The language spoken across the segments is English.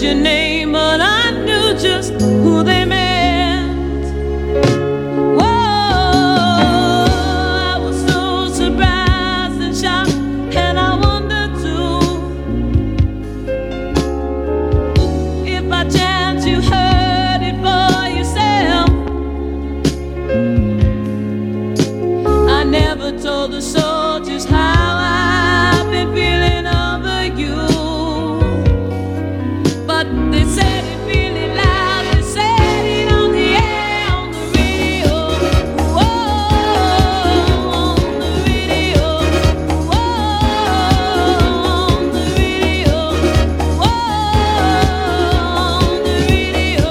your name, but I knew just who they meant. Whoa, I was so surprised and shocked, and I wondered too if by chance you heard it for yourself. I never told the soldiers how I've been feeling over you, but they said it really loud. They said it on the air, on the radio. Whoa, on the radio. Whoa, on the radio. Whoa, on the radio.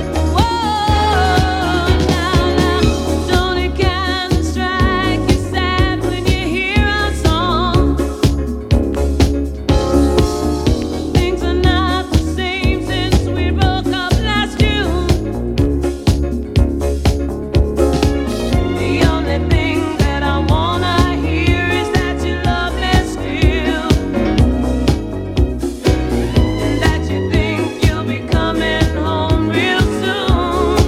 Whoa, now, don't it kinda strike you sad when you hear our song? Things are not the same since we broke up last June. The only thing that I wanna hear is that you love me still, and that you think you'll be coming home real soon.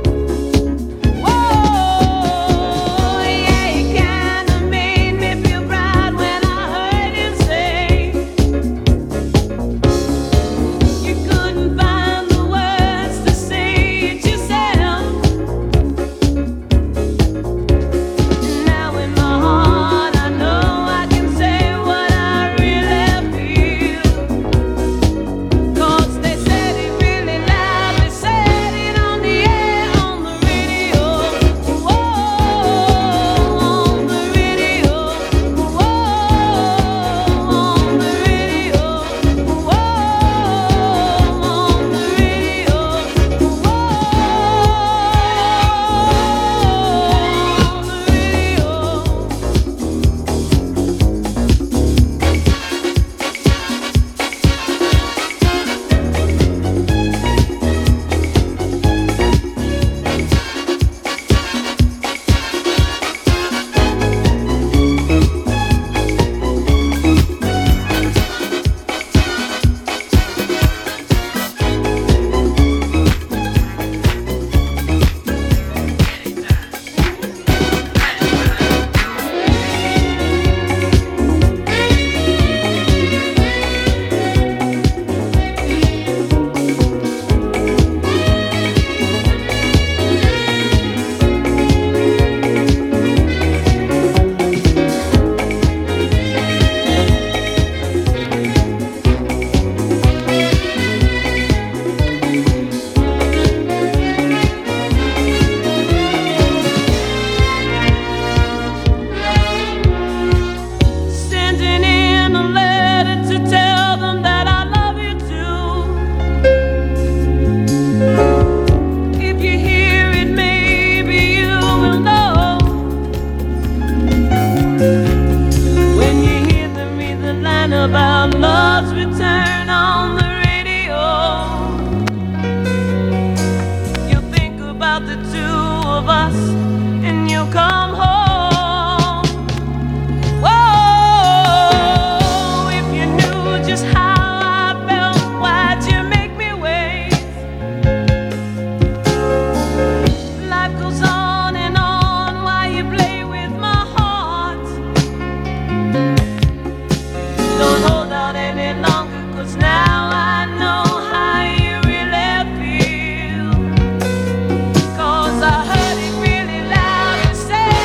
Whoa, yeah, you kinda made me feel proud when I heard you say you couldn't find the words to say it yourself. Now in my heart I know I can say what I really feel, 'cause they said it really loud. They said it on the air, on the radio. Whoa, on the radio. Whoa, on the radio. Whoa, on the radio. Sending in a letter to tell them that I love you too. If you hear it, maybe you will know. When you hear them read the line about love's return on the radio, you'll think about the two of us and you'll come home. Whoa, if you knew just how I felt, why'd you make me wait? Life goes on and on while you play with my heart. Don't hold out any longer, 'cause now I know how you really feel. 'Cause I heard it really loud. They said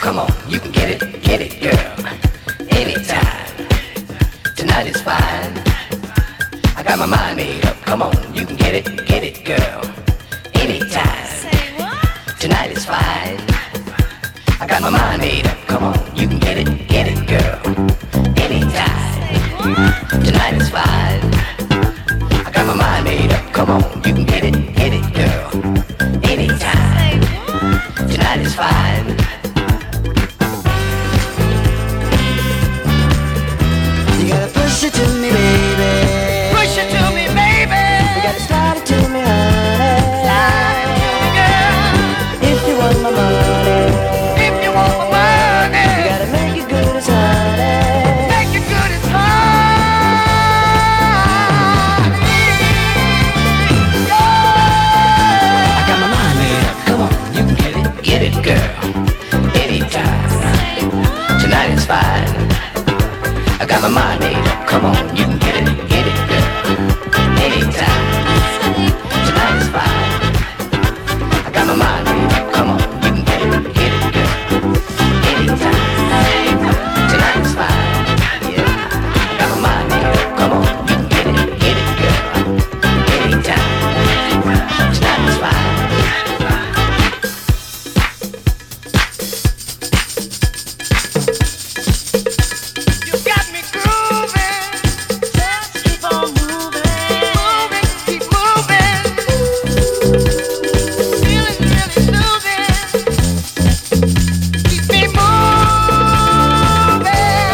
Come on, you can get it, girl. Anytime. Tonight is fine. I got my mind made up. Come on, you can get it, girl. Anytime. Tonight is fine. I got my mind made up. Come on, you can get it, girl. Anytime. Tonight is fine. I got my mind made up. Come on, you can get it, girl. Anytime. Tonight is fine. You gotta push it to me, baby. Push it to me, baby. You gotta slide it to me, honey. Slide it to me, girl. If you want my money. If you want my money. You gotta make it good as honey. Make it good as honey. I got my mind made up. Come on, you can get it, girl. Anytime. Tonight is fine. I got my mind made up. Come on, you can get it, girl. Anytime. Tonight is fine. I got my mind made up. Come on, you can get it, girl. Anytime. Tonight is fine. Yeah. I got my mind made up. Come on, you can get it, girl. Anytime. Tonight is fine. You got me grooving. Just keep on moving, keep moving. Feeling really soothing. Keep me moving.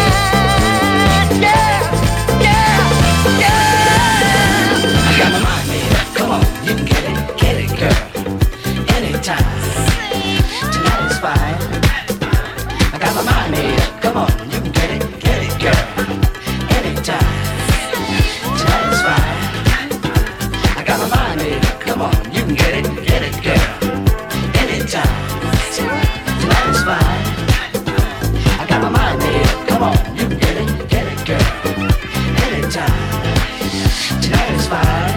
Yeah, yeah, yeah. I got my mind made up. Come on, you can get it, girl. Anytime. Tonight is fine. I got my mind made up. Come on, you can get it, girl. Anytime. Tonight is fine. I got my mind made up. Come on, you can get it, girl. Anytime. Tonight is fine. I got my mind made up. Come on, you can get it, girl. Anytime. Tonight is fine.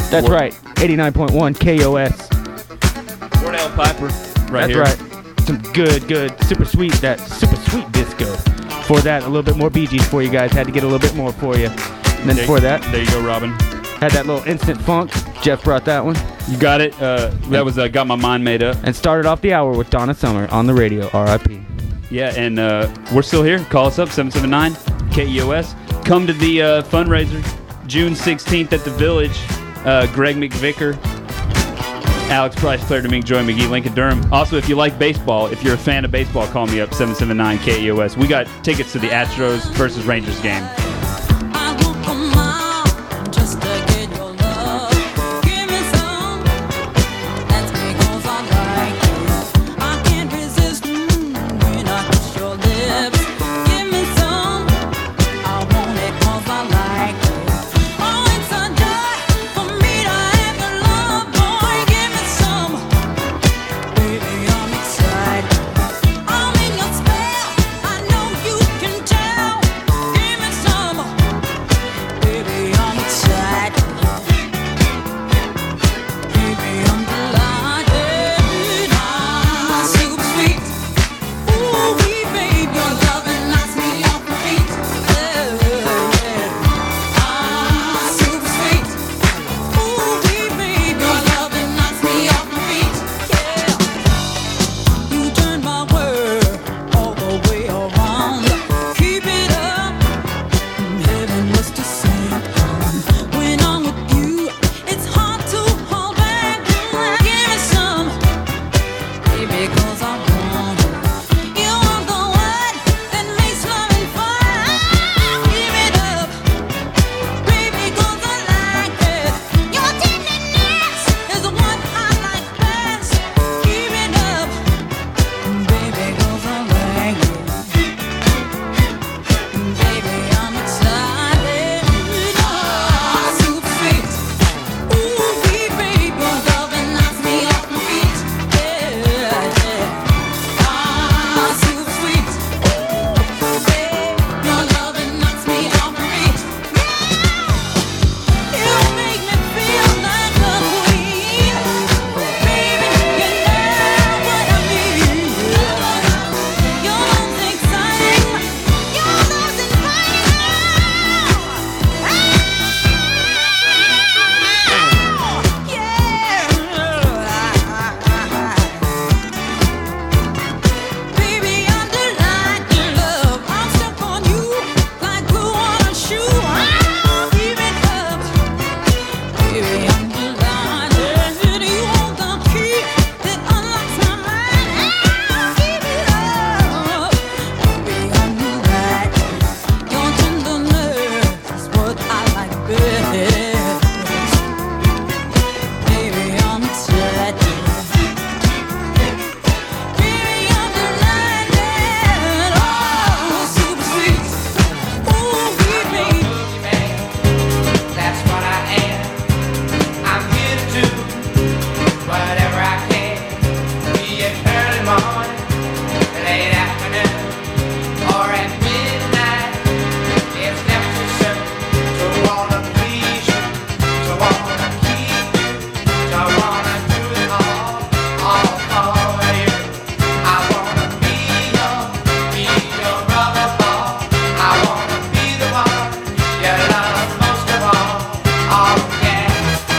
That's right. 89.1 KOS. Wardell Piper, right That's here. right. Some good, super sweet disco. For that, a little bit more Bee Gees for you guys. Had to get a little bit more for you. And then before that, There you go, Robin. had that little instant funk. Jeff brought that one. You got it. That was Got My Mind Made Up. And started off the hour with Donna Summer on the radio, R.I.P. Yeah, and we're still here. Call us up, 779 KEOS. Come to the fundraiser, June 16th at the Village. Greg McVicker, Alex Price, Claire Domingue, Joy McGee, Lincoln Durham. Also, if you like baseball, if you're a fan of baseball, call me up, 779 KEOS. We got tickets to the Astros versus Rangers game. I want a mile just to get your love. Give me some. That's because I like you. I can't resist when I kiss your lips. Give me some. I want it 'cause I like you. Oh, it's a joy for me to have your love, boy. Give me some. Baby, I'm excited. I'm in your spell. I know you can tell. Give me some. Baby, I'm excited. Baby, I'm delighted. Ah, super sweet. Ooh, wee, babe, your loving knocks me off my feet. Ah, super sweet. Ooh, wee, babe, your loving knocks me off my feet. Yeah. You turn my world all the way around. Keep it up. Heaven was to sing. When I'm with you, it's hard to hold back. Give me some, baby, 'cause I want it. You are the one that makes loving fun. Give it up, baby, 'cause I like it. Your tenderness is the one I like best. Give it up, baby, 'cause I like it. Baby, I'm excited. Ah, super sweet. Ooh, wee, babe, your loving knocks me off my feet. Yeah, yeah. Ah, super sweet. Ooh, babe, your loving knocks me off my feet. Yeah. You make me feel like a queen. Baby, you know what I mean. Your love's exciting. Your love's inviting. Baby, I'm delighted, love. I'm stuck on you like glue on a shoe. Give it up. Baby, I'm delighted. You hold the key that unlocks my mind. Give it up. Baby, I'm right. Your tenderness is what I like best. Baby, I'm excited. Baby, I'm delighted. Oh, super sweet. Ooh, baby. That's what I am. I'm here to do whatever I can. Be it early morning, late afternoon, or at midnight. It's never too soon to wanna please you, to wanna keep you, to wanna do it all for you. I wanna be your rubber ball. I wanna be the one you love most of all. Oh yeah.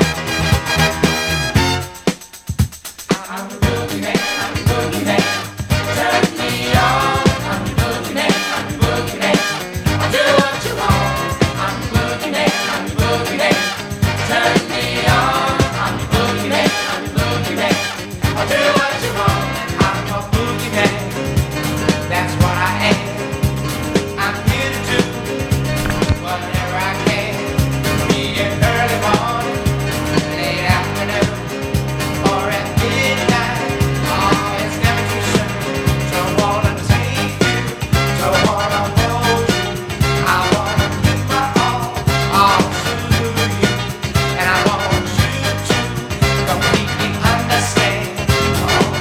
I'm the boogie man. I'm the boogie man. Turn me on. I'm the boogie man. I'm the boogie man. I'll do what you want. I'm the boogie man. I'm the boogie man. Turn me on. I'm the boogie man. I'm the boogie man. I'll do what you want. I'm a boogie man. That's what I am. I'm here to do whatever I can. Be it early morning, late afternoon, or at midnight. Oh, it's never too soon to wanna take you, to wanna hold you. I wanna give my all to you, and I want you to completely understand. Oh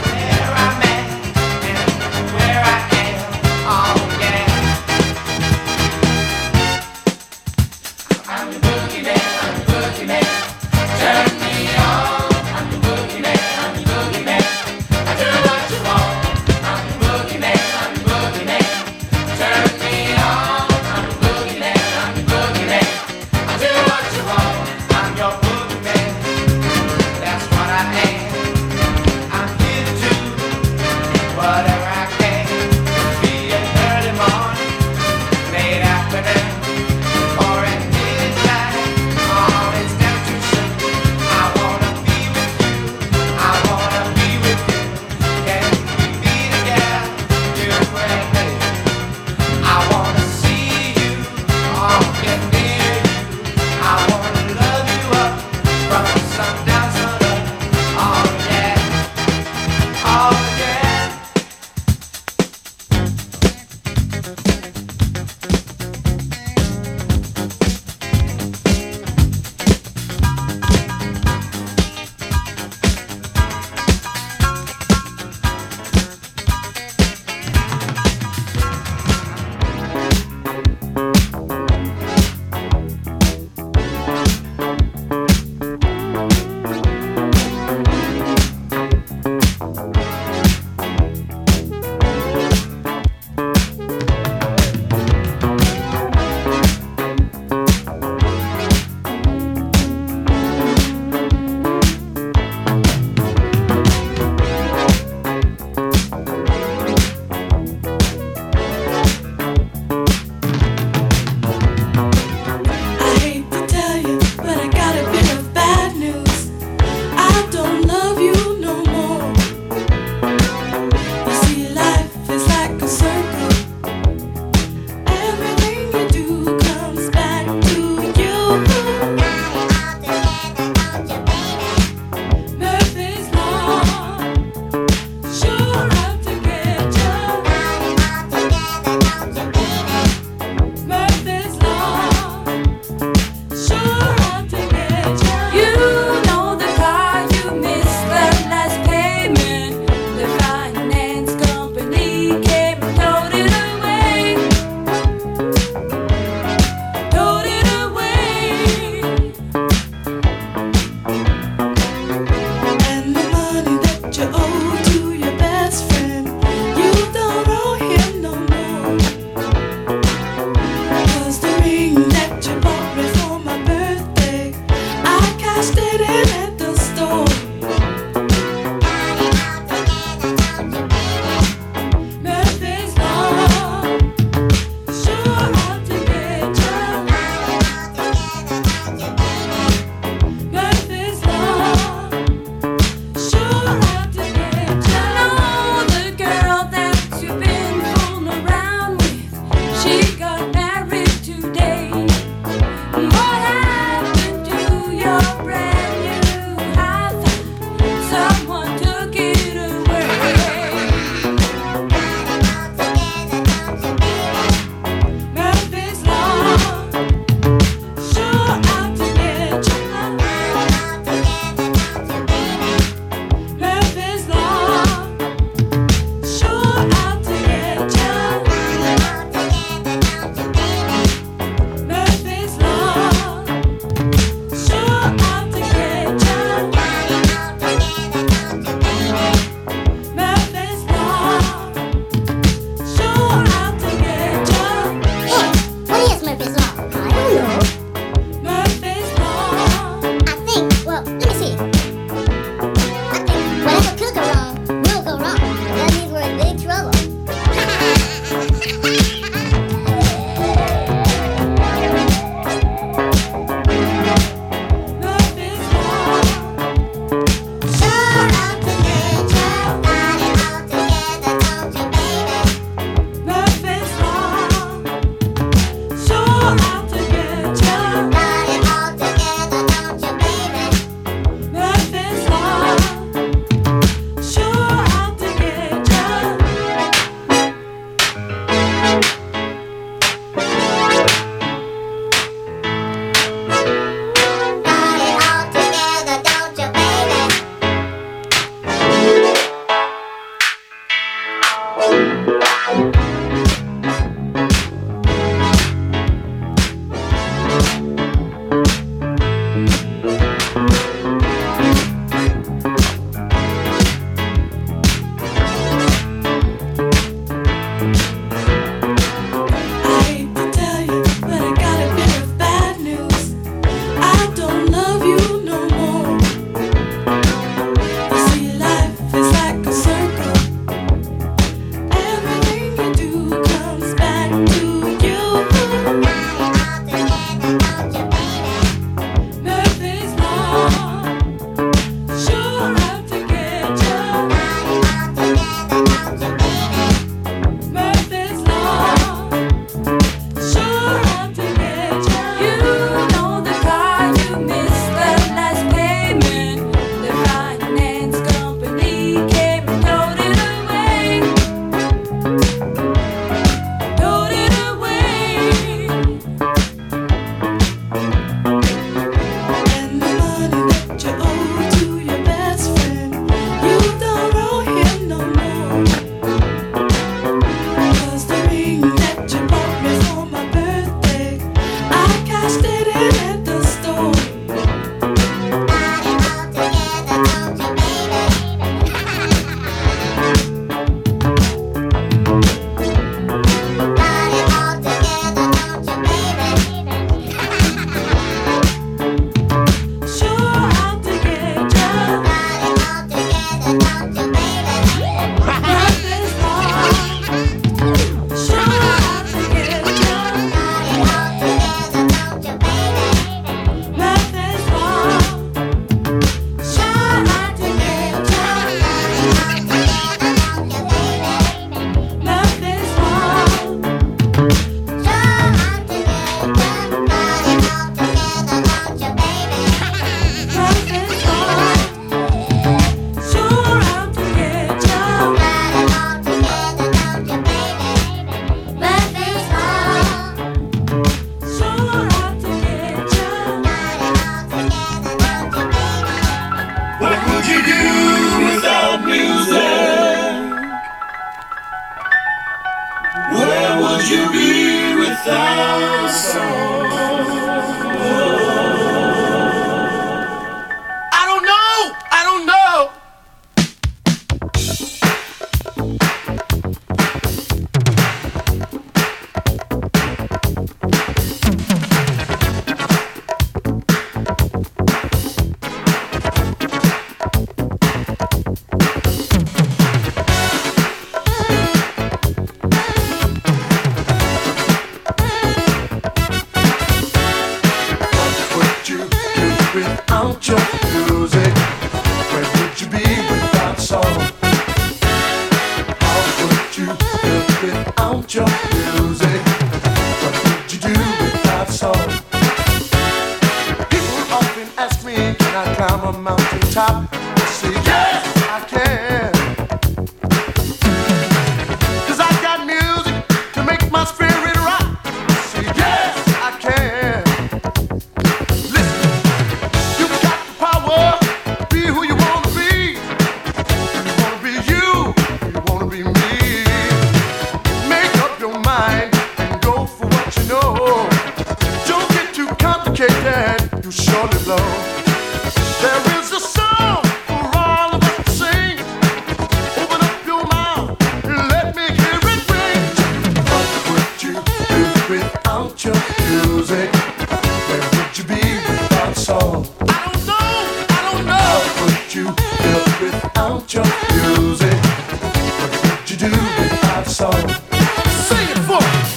without your music? What would you do without a song? Sing it for me.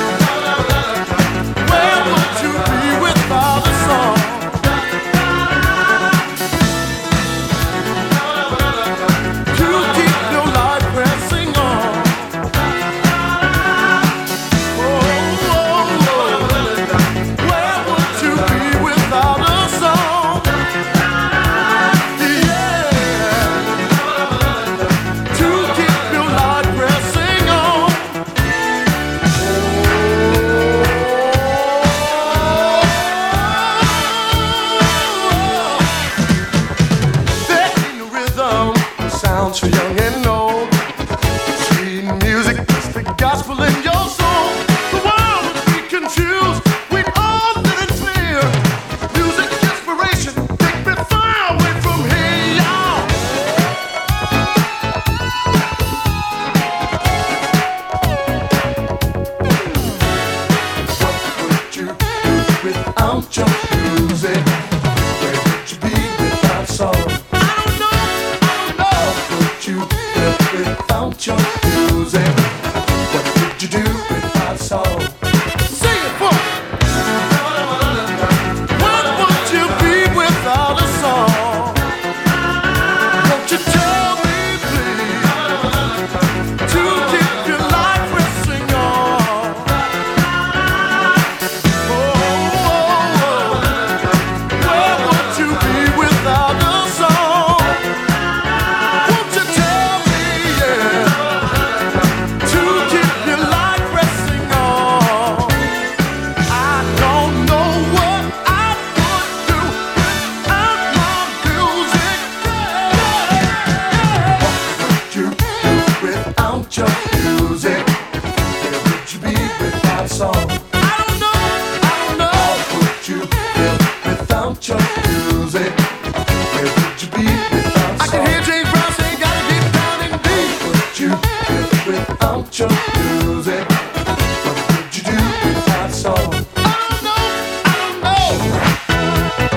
Where would you be without a song? To keep your life pressing on. Where would you be without a song? Yeah. To keep your life pressing on. There ain't no rhythm, sounds for young and old. Sweet music, it's the gospel in your soul. The world would be confused, we'd all let it clear. Music inspiration, take me far away from here, y'all. What would you do without your music? Where would you be without song? I don't know. What would you do without your music? What would you do without song? Sing it for me. What would you be without a song? Won't you tell me, please, to keep your life pressing on? Where would you be without a song? Won't you tell me, yeah, to keep your life pressing on? I don't know what I would do without my music. What would you do without your music? Where would you be without a song? I don't know. What would you do without your music? Where would you be without a song? I can hear James Brown say, gotta keep it down in B. What would you do without your music? What would you do without a song? I don't know.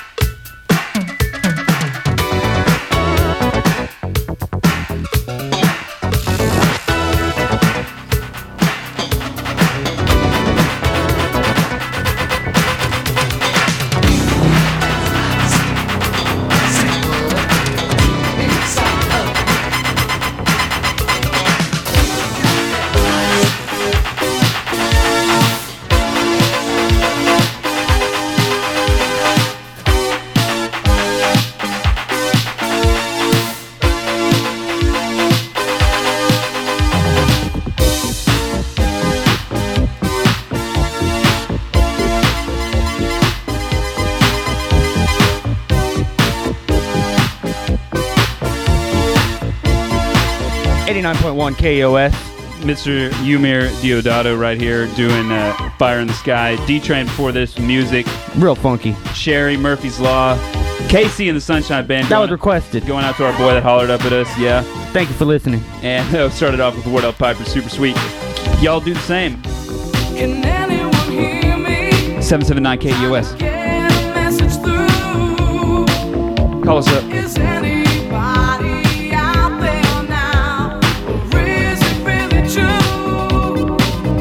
.1 KOS. Mr. Umir Diodato right here doing Fire in the Sky. D-Train before this, music. Real funky. Sherry, Murphy's Law. Casey and the Sunshine Band. That was requested. Going out to our boy that hollered up at us, yeah. Thank you for listening. And started off with Ward Up Piper, super sweet. Y'all do the same. Can anyone hear me? 779 KUS. Get a message through. Call us up. Is anybody out there now? Or is it really true?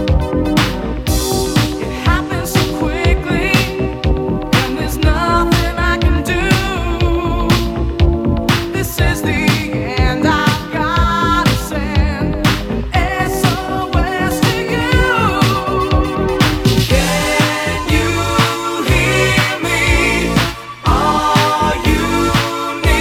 It happens so quickly, and there's nothing I can do. This is the end. I've gotta send an SOS to you. Can you hear me? Are you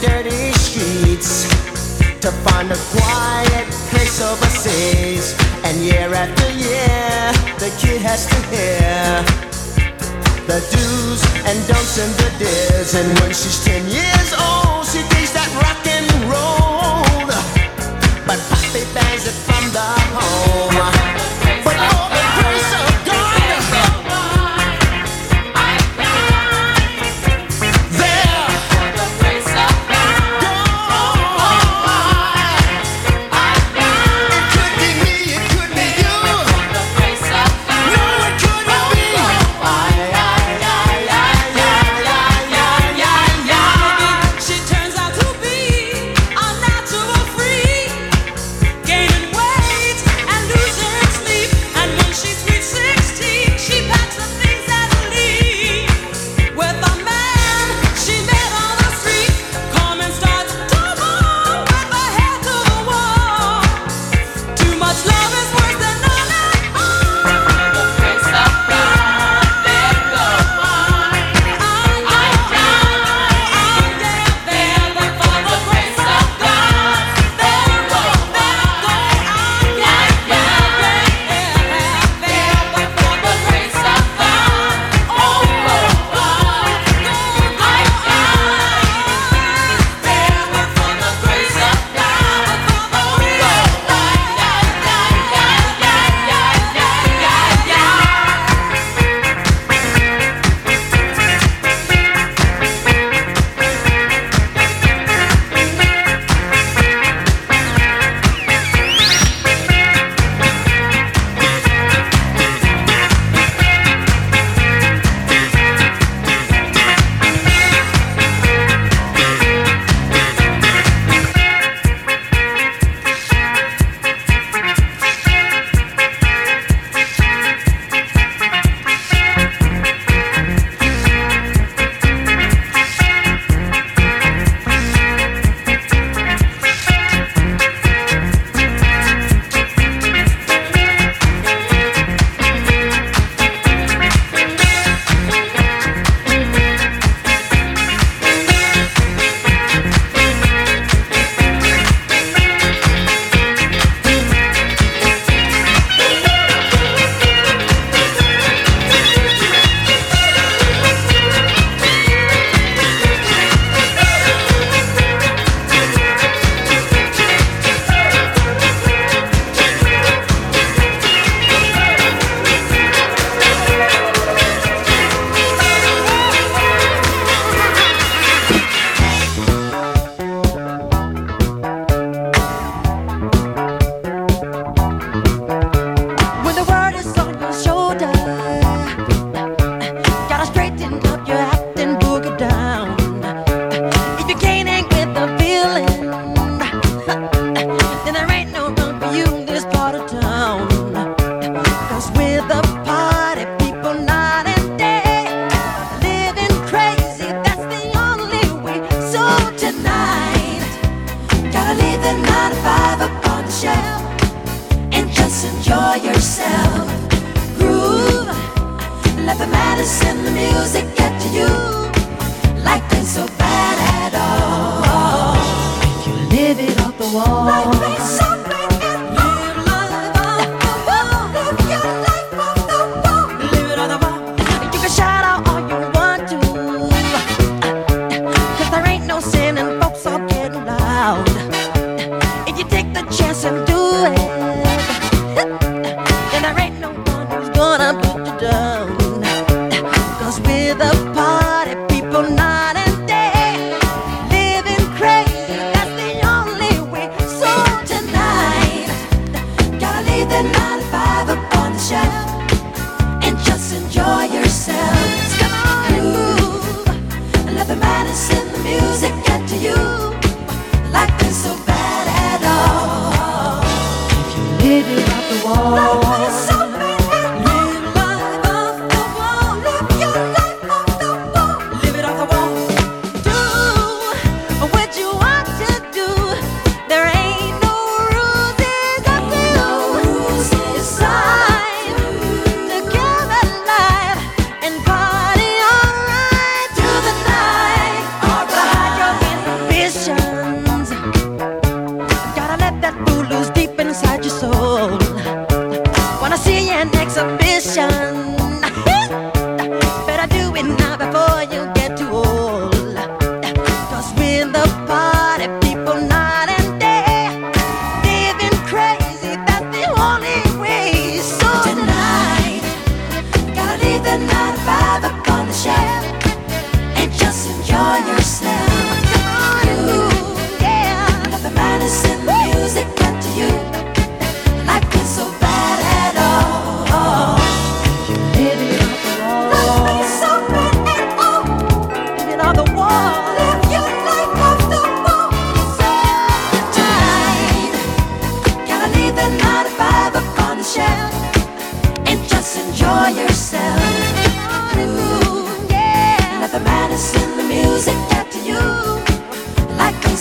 dirty streets to find a quiet place overseas. And year after year, the kid has to hear the do's and don'ts and the dares. And when she's 10 years old, she thinks that rock and roll, but Poppy bangs it from the home. But for the grace of God,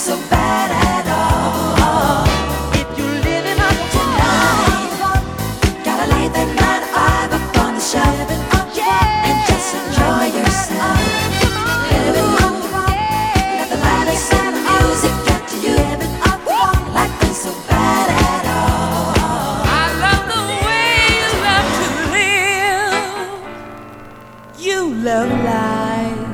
so bad at all. If you're living up Tonight, gotta lay that 9 to 5 up on the shelf and just enjoy yourself. Living up, let the lightest sound of music get to you. Life ain't so bad at all. I love the way you love to live. You love life.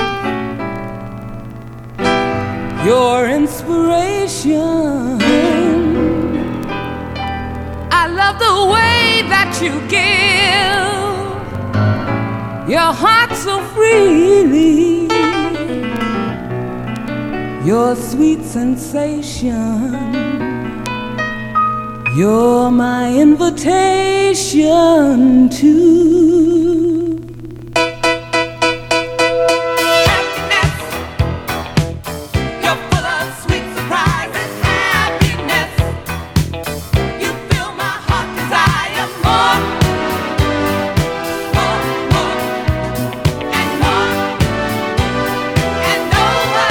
Your inspiration. I love the way that you give your heart so freely. Your sweet sensation. You're my invitation to happiness. You're full of sweet surprise and happiness. You fill my heart desire more, more, more, and more, and over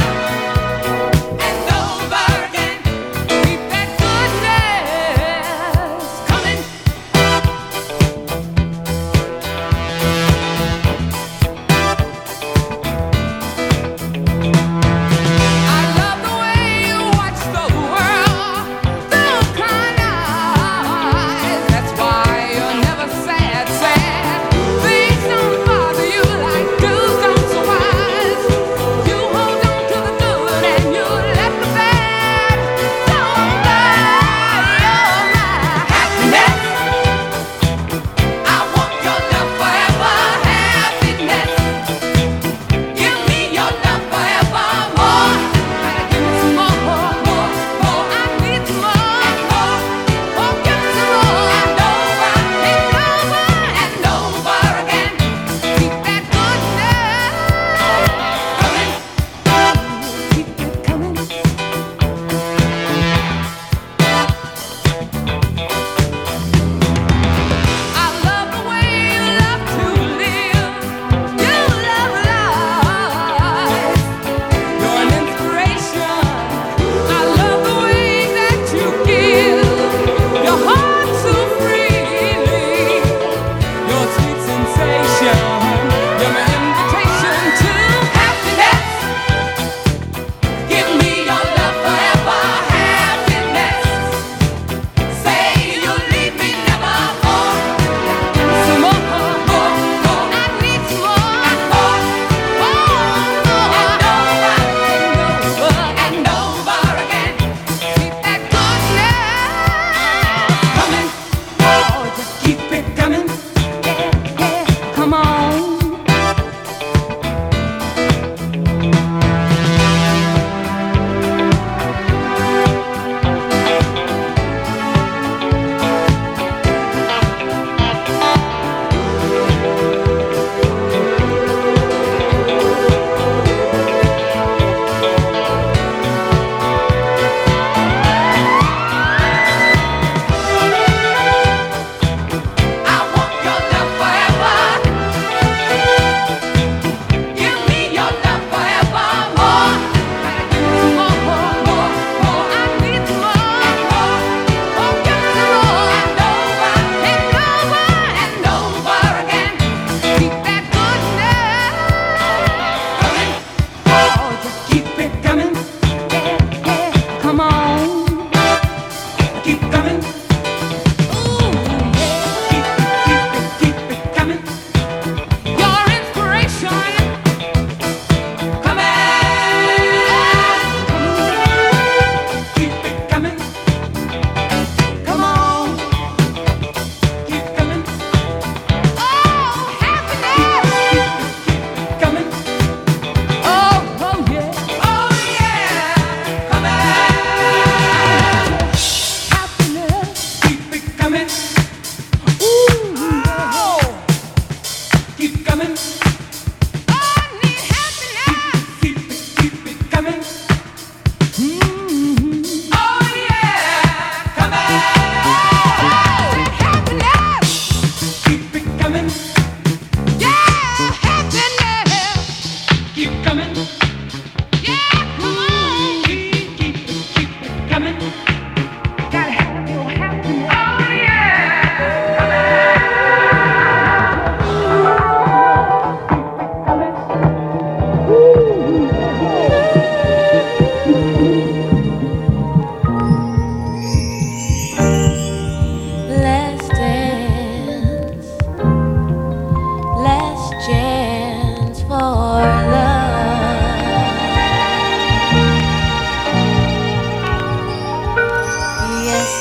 again. Keep that goodness coming.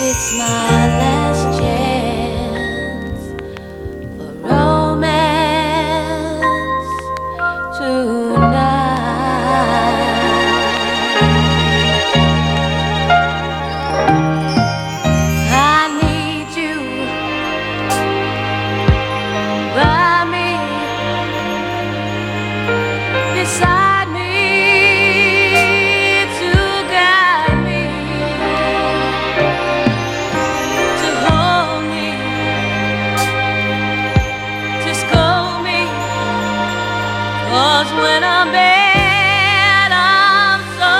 it's my last chance for romance tonight. I need you by me, beside me, to guide me, to hold me, to scold me. 'Cause when I'm bad, I'm so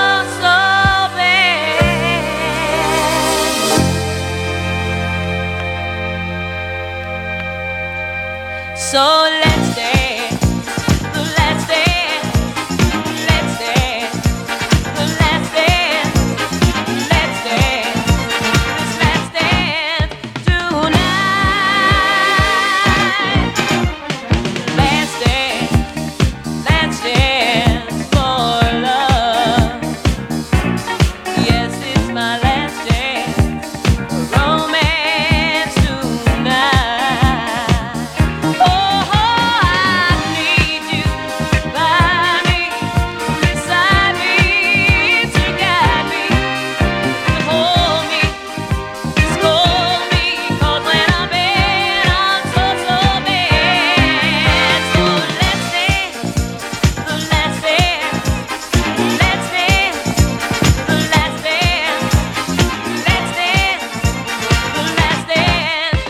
bad. So let's dance, let's dance, let's dance, let's dance, let's dance, let's dance tonight. Let's dance for love. Yes, it's my last dance for romance tonight. Oh, I need you by me, beside me, to guide me, to hold me, to scold me. 'Cause when I'm bad, I'm so bad. So let's dance, let's dance, let's dance, let's dance, let's dance, let's dance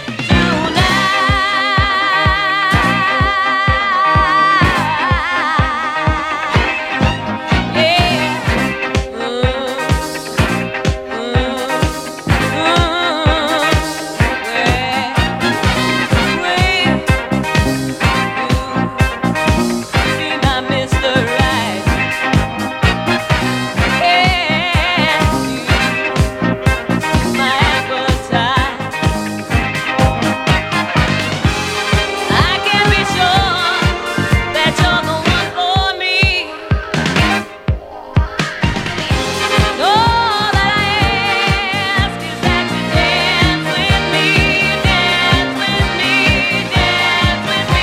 tonight. All that I ask is that you dance with me, dance with me, dance with me.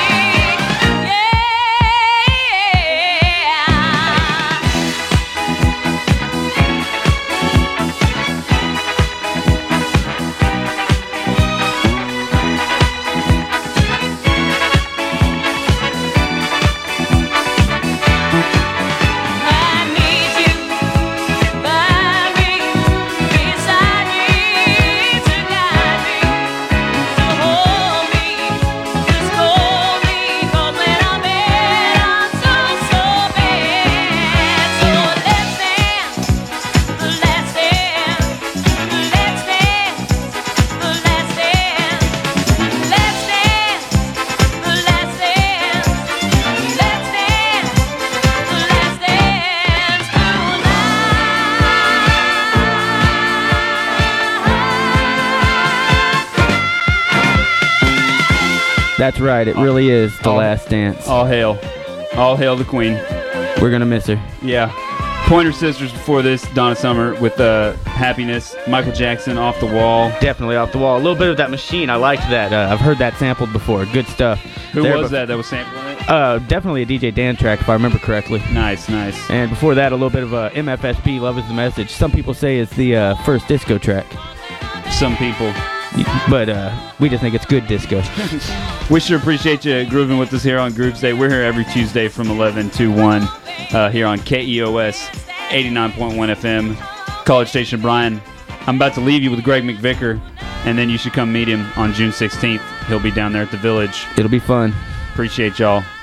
I need you by me, beside me, to guide me, to hold me, to scold me. 'Cause when I'm bad, I'm so bad. So let's dance, let's dance, let's dance, let's dance, let's dance, let's dance, let's dance, let's dance tonight. That's right. It really is the last dance. All hail the queen. We're gonna miss her. Yeah. Pointer Sisters before this, Donna Summer with Happiness. Michael Jackson, Off the Wall. Definitely off the wall. A little bit of that Machine. I liked that. I've heard that sampled before. Good stuff. Who There was bef- that was sampling it? Definitely a DJ Dan track, if I remember correctly. Nice. And before that, a little bit of MFSB, Love is the Message. Some people say it's the first disco track. Some people. But we just think it's good disco. We sure appreciate you grooving with us here on Grooves Day. We're here every Tuesday from 11 to 1 here on KEOS 89.1 FM, College Station. Brian, I'm about to leave you with Greg McVicker, and then you should come meet him on June 16th. He'll be down there at the Village. It'll be fun. Appreciate y'all.